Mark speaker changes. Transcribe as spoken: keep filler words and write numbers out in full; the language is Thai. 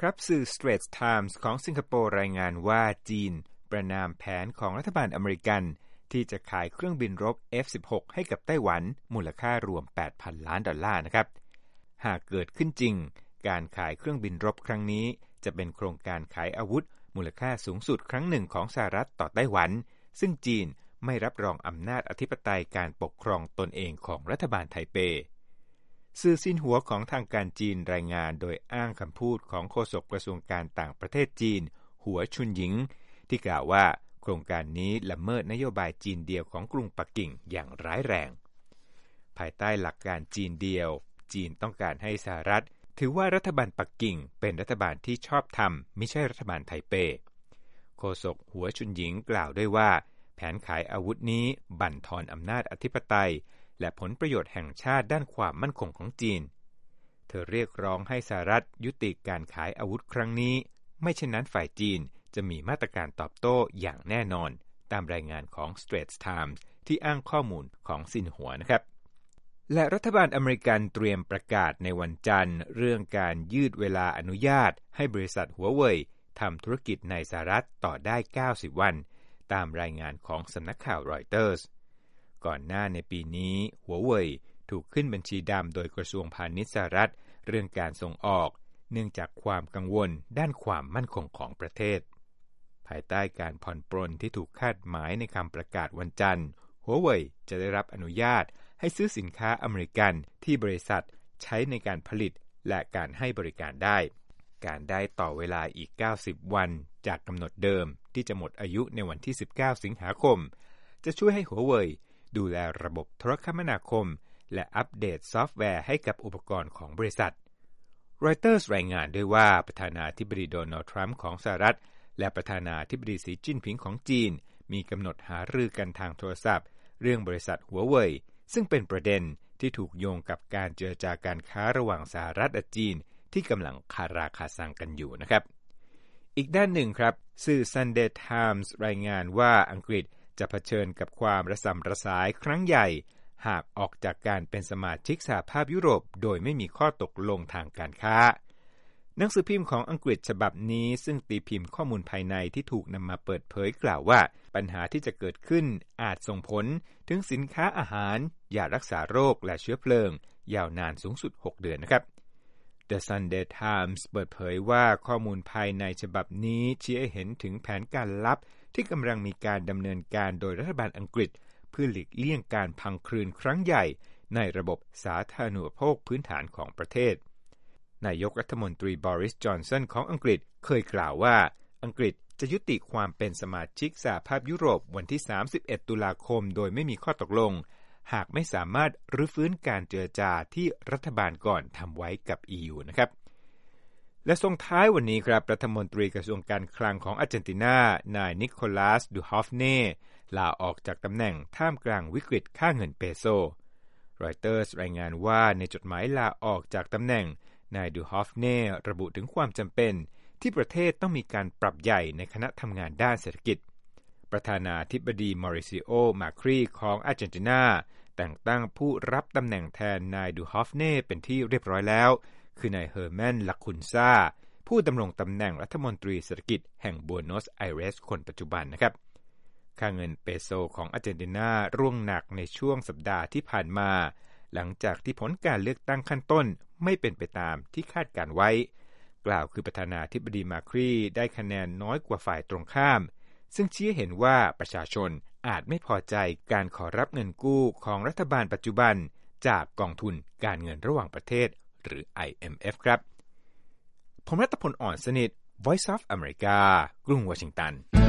Speaker 1: ครับสื่อ Straits Times ของสิงคโปร์รายงานว่าจีนประณามแผนของรัฐบาลอเมริกันที่จะขายเครื่องบินรบ เอฟ สิบหก ให้กับไต้หวันมูลค่ารวม แปดพัน ล้านดอลลาร์นะครับหากเกิดขึ้นจริงการขายเครื่องบินรบครั้งนี้จะเป็นโครงการขายอาวุธมูลค่าสูงสุดครั้งหนึ่งของสหรัฐต่อไต้หวันซึ่งจีนไม่รับรองอำนาจอธิปไตยการปกครองตนเองของรัฐบาลไทเปสื่อซินหัวของทางการจีนรายงานโดยอ้างคำพูดของโฆษกกระทรวงการต่างประเทศจีนหัวชุนหยิงที่กล่าวว่าโครงการนี้ละเมิดนโยบายจีนเดียวของกรุงปักกิ่งอย่างร้ายแรงภายใต้หลักการจีนเดียวจีนต้องการให้สหรัฐถือว่ารัฐบาลปักกิ่งเป็นรัฐบาลที่ชอบธรรมไม่ใช่รัฐบาลไทเปโฆษกหัวชุนหยิงกล่าวด้วยว่าแผนขายอาวุธนี้บั่นทอนอำนาจอธิปไตยและผลประโยชน์แห่งชาติด้านความมั่นคงของจีนเธอเรียกร้องให้สหรัฐยุติการขายอาวุธครั้งนี้ไม่เช่นนั้นฝ่ายจีนจะมีมาตรการตอบโต้อย่างแน่นอนตามรายงานของ Straits Times ที่อ้างข้อมูลของซินหัวนะครับและรัฐบาลอเมริกันเตรียมประกาศในวันจันทร์เรื่องการยืดเวลาอนุญาตให้บริษัทหัวเว่ยทำธุรกิจในสหรัฐต่อได้เก้าสิบวันตามรายงานของสำนักข่าวรอยเตอร์สก่อนหน้าในปีนี้หัวเว่ยถูกขึ้นบัญชีดำโดยกระทรวงพาณิชย์สหรัฐเรื่องการส่งออกเนื่องจากความกังวลด้านความมั่นคงของประเทศภายใต้การผ่อนปรนที่ถูกคาดหมายในคำประกาศวันจันทร์หัวเว่ยจะได้รับอนุญาตให้ซื้อสินค้าอเมริกันที่บริษัทใช้ในการผลิตและการให้บริการได้การได้ต่อเวลาอีกเก้าสิบวันจากกำหนดเดิมที่จะหมดอายุในวันที่สิบเก้าสิงหาคมจะช่วยให้หัวเว่ยดูแลระบบโทรคมนาคมและอัปเดตซอฟต์แวร์ให้กับอุปกรณ์ของบริษัทรอยเตอร์สรายงานด้วยว่าประธานาธิบดีโดนัลด์ทรัมป์ของสหรัฐและประธานาธิบดีสีจิ้นผิงของจีนมีกำหนดหารือกันทางโทรศัพท์เรื่องบริษัทหัวเว่ยซึ่งเป็นประเด็นที่ถูกโยงกับการเจรจาการค้าระหว่างสหรัฐและจีนที่กำลังคาราคาซังกันอยู่นะครับอีกด้านหนึ่งครับสื่อ Sunday Times รายงานว่าอังกฤษจะเผชิญกับความระส่ำระสายครั้งใหญ่หากออกจากการเป็นสมาชิกสหภาพยุโรปโดยไม่มีข้อตกลงทางการค้าหนังสือพิมพ์ของอังกฤษฉบับนี้ซึ่งตีพิมพ์ข้อมูลภายในที่ถูกนำมาเปิดเผยกล่าวว่าปัญหาที่จะเกิดขึ้นอาจส่งผลถึงสินค้าอาหารยารักษาโรคและเชื้อเพลิงยาวนานสูงสุดหกเดือนนะครับ The Sunday Times เปิดเผยว่าข้อมูลภายในฉบับนี้ชี้ให้เห็นถึงแผนการลับที่กำลังมีการดำเนินการโดยรัฐบาลอังกฤษเพื่อหลีกเลี่ยงการพังคลืนครั้งใหญ่ในระบบสาธารณูปโภคพื้นฐานของประเทศนายกรัฐมนตรีบอริส จอนสันของอังกฤษเคยกล่าวว่าอังกฤษจะยุติความเป็นสมาชิกสหภาพยุโรปวันที่สามสิบเอ็ดตุลาคมโดยไม่มีข้อตกลงหากไม่สามารถรื้อฟื้นการเจรจาที่รัฐบาลก่อนทำไว้กับ อี ยู นะครับและส่งท้ายวันนี้ครับรัฐมนตรีกระทรวงการคลังของอาร์เจนตินานายนิโคลัส ดูฮอฟเน่ลาออกจากตำแหน่งท่ามกลางวิกฤตค่าเงินเปโซรอยเตอร์สรายงานว่าในจดหมายลาออกจากตำแหน่งนายดูฮอฟเน่ระบุถึงความจำเป็นที่ประเทศต้องมีการปรับใหญ่ในคณะทำงานด้านเศรษฐกิจประธานาธิบดีมอริซิโอ มาครีของอาร์เจนตินาแต่งตั้งผู้รับตำแหน่งแทนนายดูฮอฟเน่เป็นที่เรียบร้อยแล้วคือนายเฮอร์แมน ลาคุนซาผู้ดำรงตำแหน่งรัฐมนตรีเศรษฐกิจแห่งบัวโนสไอเรสคนปัจจุบันนะครับค่าเงินเปโซของอาร์เจนตินาร่วงหนักในช่วงสัปดาห์ที่ผ่านมาหลังจากที่ผลการเลือกตั้งขั้นต้นไม่เป็นไปตามที่คาดการไว้กล่าวคือประธานาธิบดีมาครีได้คะแนนน้อยกว่าฝ่ายตรงข้ามซึ่งชี้เห็นว่าประชาชนอาจไม่พอใจการขอรับเงินกู้ของรัฐบาลปัจจุบันจากกองทุนการเงินระหว่างประเทศหรือ ไอ เอ็ม เอฟ ครับผมรัตพล อ่อนสนิท Voice of America กรุงวอชิงตัน